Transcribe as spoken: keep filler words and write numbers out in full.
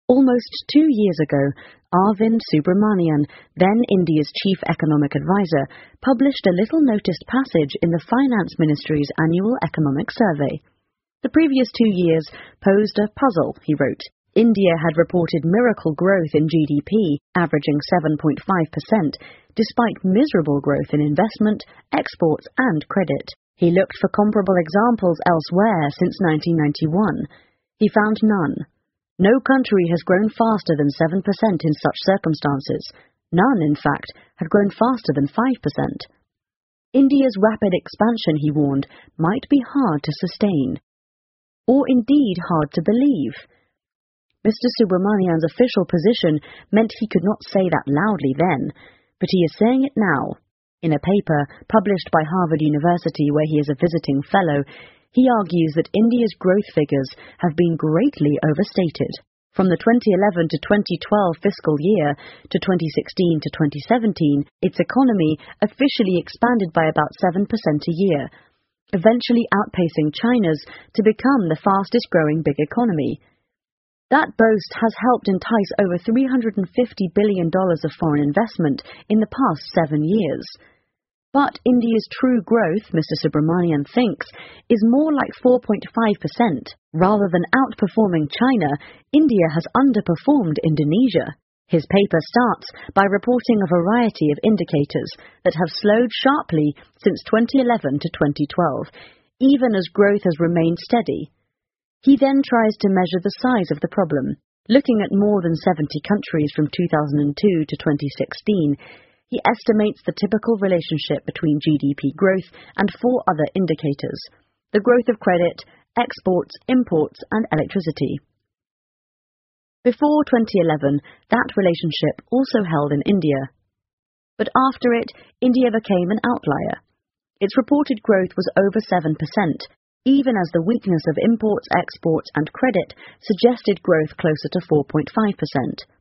Almost two years ago, Arvind Subramanian, then India's chief economic advisor, published a little-noticed passage in the Finance Ministry's annual economic survey. The previous two years posed a puzzle, he wrote. India had reported miracle growth in G D P, averaging seven point five percent, despite miserable growth in investment, exports and credit. He looked for comparable examples elsewhere since nineteen ninety-one. He found none. No country has grown faster than seven percent in such circumstances. None, in fact, had grown faster than five percent. India's rapid expansion, he warned, might be hard to sustain. Or indeed hard to believe. Mister Subramanian's official position meant he could not say that loudly then, but he is saying it now. In a paper published by Harvard University, where he is a visiting fellow, he argues that India's growth figures have been greatly overstated. From the twenty eleven to twenty twelve fiscal year to twenty sixteen to twenty seventeen, its economy officially expanded by about seven percent a year, eventually outpacing China's to become the fastest-growing big economy. That boast has helped entice over three hundred fifty billion dollars of foreign investment in the past seven years. But India's true growth, Mister Subramanian thinks, is more like four point five percent. Rather than outperforming China, India has underperformed Indonesia. His paper starts by reporting a variety of indicators that have slowed sharply since twenty eleven to twenty twelve, even as growth has remained steady. He then tries to measure the size of the problem. Looking at more than seventy countries from two thousand two to twenty sixteen, he estimates the typical relationship between G D P growth and four other indicators: the growth of credit, exports, imports, and electricity. Before twenty eleven, that relationship also held in India. But after it, India became an outlier. Its reported growth was over seven percent, even as the weakness of imports, exports, and credit suggested growth closer to four point five percent.